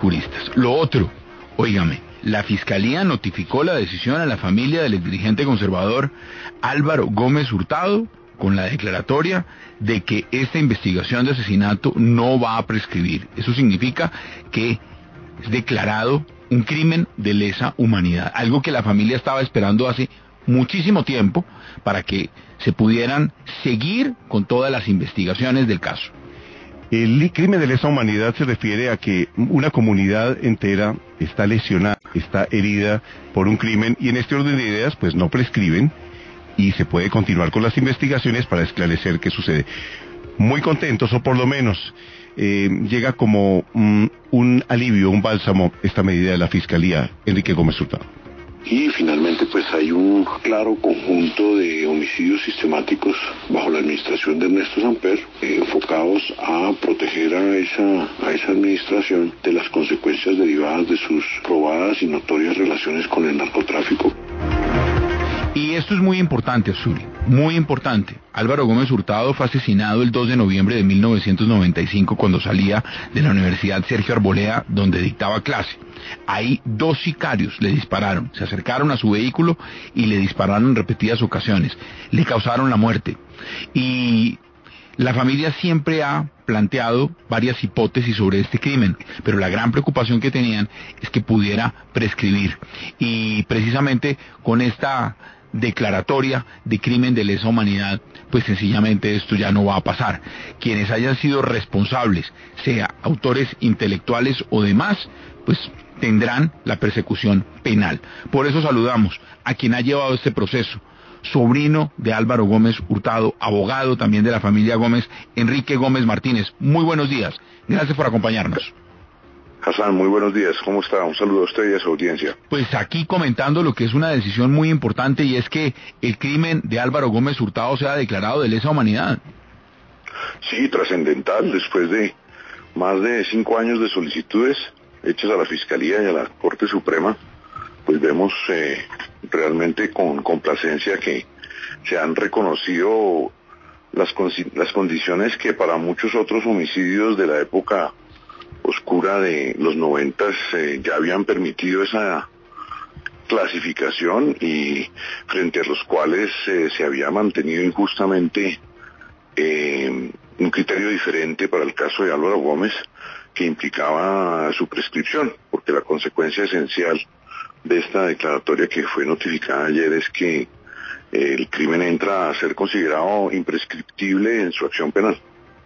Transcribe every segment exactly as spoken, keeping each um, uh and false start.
puristas. Lo otro, óigame, la Fiscalía notificó la decisión a la familia del exdirigente conservador Álvaro Gómez Hurtado con la declaratoria de que esta investigación de asesinato no va a prescribir. Eso significa que es declarado un crimen de lesa humanidad, algo que la familia estaba esperando hace muchísimo tiempo para que se pudieran seguir con todas las investigaciones del caso. El crimen de lesa humanidad se refiere a que una comunidad entera está lesionada, está herida por un crimen, y en este orden de ideas pues no prescriben y se puede continuar con las investigaciones para esclarecer qué sucede. Muy contentos, o por lo menos eh, llega como um, un alivio, un bálsamo esta medida de la Fiscalía. Enrique Gómez Hurtado. Y finalmente pues hay un claro conjunto de homicidios sistemáticos bajo la administración de Ernesto Samper, eh, enfocados a proteger a esa, a esa administración de las consecuencias derivadas de sus probadas y notorias relaciones con el narcotráfico. Y esto es muy importante, Azuli, muy importante. Álvaro Gómez Hurtado fue asesinado el dos de noviembre de mil novecientos noventa y cinco cuando salía de la Universidad Sergio Arboleda, donde dictaba clase. Ahí dos sicarios le dispararon, se acercaron a su vehículo y le dispararon en repetidas ocasiones. Le causaron la muerte. Y la familia siempre ha planteado varias hipótesis sobre este crimen, pero la gran preocupación que tenían es que pudiera prescribir. Y precisamente con esta declaratoria de crimen de lesa humanidad, pues sencillamente esto ya no va a pasar. Quienes hayan sido responsables, sea autores intelectuales o demás, pues tendrán la persecución penal. Por eso saludamos a quien ha llevado este proceso, sobrino de Álvaro Gómez Hurtado, abogado también de la familia Gómez, Enrique Gómez Martínez. Muy buenos días, gracias por acompañarnos. Hassan, muy buenos días, ¿cómo está? Un saludo a usted y a su audiencia. Pues aquí comentando lo que es una decisión muy importante, y es que el crimen de Álvaro Gómez Hurtado sea declarado de lesa humanidad. Sí, trascendental, después de más de cinco años de solicitudes hechas a la Fiscalía y a la Corte Suprema, pues vemos eh, realmente con complacencia que se han reconocido las, las condiciones que para muchos otros homicidios de la época oscura de los noventas eh, ya habían permitido esa clasificación, y frente a los cuales eh, se había mantenido injustamente eh, un criterio diferente para el caso de Álvaro Gómez, que implicaba su prescripción, porque la consecuencia esencial de esta declaratoria que fue notificada ayer es que eh, el crimen entra a ser considerado imprescriptible en su acción penal.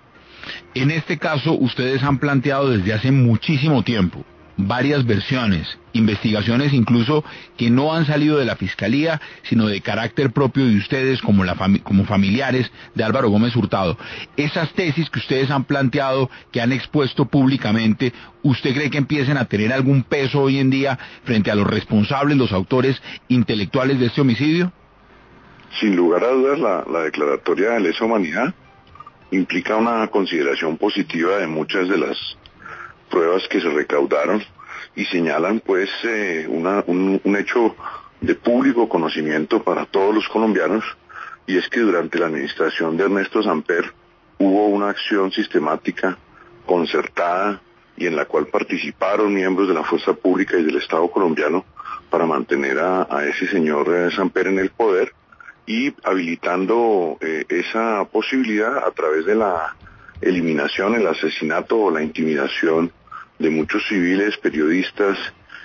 En este caso, ustedes han planteado desde hace muchísimo tiempo varias versiones, investigaciones incluso que no han salido de la Fiscalía, sino de carácter propio de ustedes como, la fami- como familiares de Álvaro Gómez Hurtado. Esas tesis que ustedes han planteado, que han expuesto públicamente, ¿usted cree que empiecen a tener algún peso hoy en día frente a los responsables, los autores intelectuales de este homicidio? Sin lugar a dudas, la, la declaratoria de lesa humanidad implica una consideración positiva de muchas de las pruebas que se recaudaron y señalan pues eh, una, un, un hecho de público conocimiento para todos los colombianos, y es que durante la administración de Ernesto Samper hubo una acción sistemática, concertada, y en la cual participaron miembros de la fuerza pública y del Estado colombiano para mantener a, a ese señor eh, Samper en el poder, y habilitando eh, esa posibilidad a través de la eliminación, el asesinato o la intimidación de muchos civiles, periodistas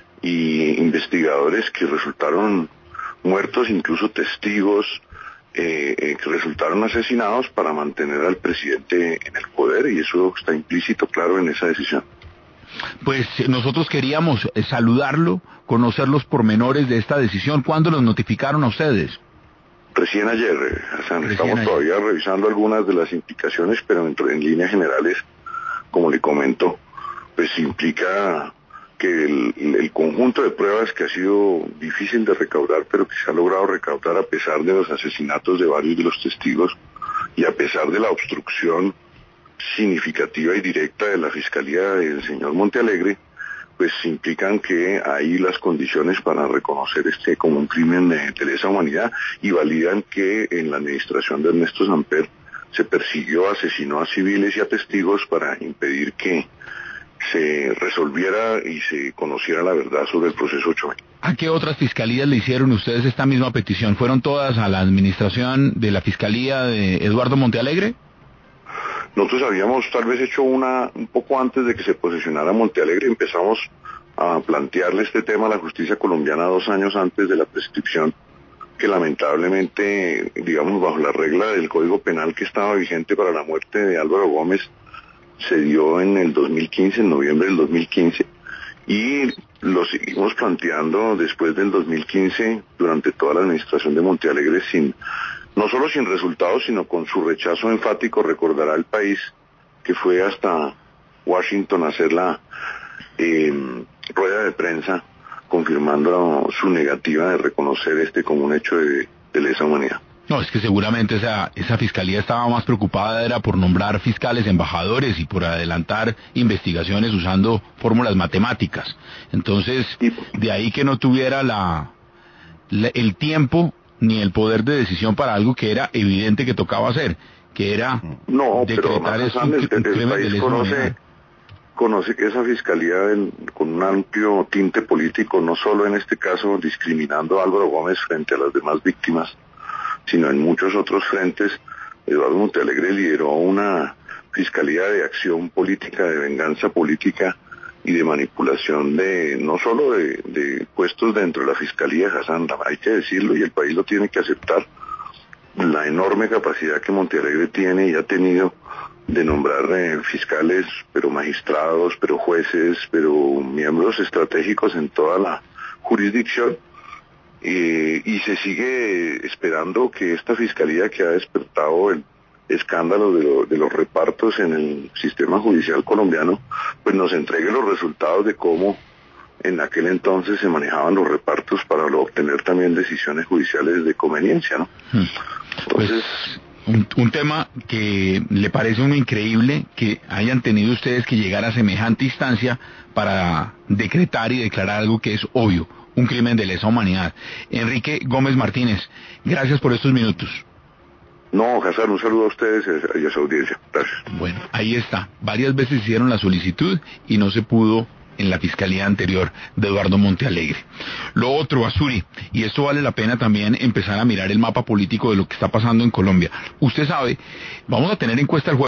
y investigadores que resultaron muertos, incluso testigos eh, eh, que resultaron asesinados, para mantener al presidente en el poder, y eso está implícito, claro, en esa decisión. Pues nosotros queríamos eh, saludarlo, conocer los pormenores de esta decisión. ¿Cuándo los notificaron a ustedes? Recién ayer, Hassan, Recién estamos ayer. todavía revisando algunas de las implicaciones, pero en, en líneas generales, como le comento, pues implica que el, el conjunto de pruebas que ha sido difícil de recaudar, pero que se ha logrado recaudar a pesar de los asesinatos de varios de los testigos y a pesar de la obstrucción significativa y directa de la Fiscalía del señor Montealegre, pues implican que hay las condiciones para reconocer este como un crimen de, de lesa humanidad, y validan que en la administración de Ernesto Samper se persiguió, asesinó a civiles y a testigos para impedir que, se resolviera y se conociera la verdad sobre el proceso ocho M. ¿A qué otras fiscalías le hicieron ustedes esta misma petición? ¿Fueron todas a la administración de la Fiscalía de Eduardo Montealegre? Nosotros habíamos tal vez hecho una un poco antes de que se posesionara Montealegre, empezamos a plantearle este tema a la justicia colombiana dos años antes de la prescripción, que lamentablemente, digamos, bajo la regla del Código Penal que estaba vigente para la muerte de Álvaro Gómez, se dio en el dos mil quince, en noviembre del dos mil quince, y lo seguimos planteando después del dos mil quince, durante toda la administración de Montealegre, sin, no solo sin resultados, sino con su rechazo enfático. Recordará el país que fue hasta Washington a hacer la eh, rueda de prensa confirmando su negativa de reconocer este como un hecho de, de lesa humanidad. No, es que seguramente esa, esa fiscalía estaba más preocupada era por nombrar fiscales embajadores y por adelantar investigaciones usando fórmulas matemáticas. Entonces, de ahí que no tuviera la, la el tiempo ni el poder de decisión para algo que era evidente que tocaba hacer, que era no, decretar pero esto el, un, el, un el país conoce, conoce que esa fiscalía del, con un amplio tinte político, no solo en este caso discriminando a Álvaro Gómez frente a las demás víctimas, sino en muchos otros frentes. Eduardo Montealegre lideró una fiscalía de acción política, de venganza política y de manipulación de, no solo de, de puestos dentro de la fiscalía, Hassan, hay que decirlo y el país lo tiene que aceptar, la enorme capacidad que Montealegre tiene y ha tenido de nombrar eh, fiscales, pero magistrados, pero jueces, pero miembros estratégicos en toda la jurisdicción. Eh, y se sigue esperando que esta fiscalía, que ha despertado el escándalo de, lo, de los repartos en el sistema judicial colombiano, pues nos entregue los resultados de cómo en aquel entonces se manejaban los repartos para obtener también decisiones judiciales de conveniencia, ¿no? Entonces, pues, un, un tema que le parece uno increíble que hayan tenido ustedes que llegar a semejante instancia para decretar y declarar algo que es obvio, un crimen de lesa humanidad. Enrique Gómez Martínez, gracias por estos minutos. No, Hassan, un saludo a ustedes y a su audiencia. Gracias. Bueno, ahí está. Varias veces hicieron la solicitud y no se pudo en la fiscalía anterior de Eduardo Montealegre. Lo otro, Azuri, y esto vale la pena también empezar a mirar el mapa político de lo que está pasando en Colombia. Usted sabe, vamos a tener encuesta el jueves.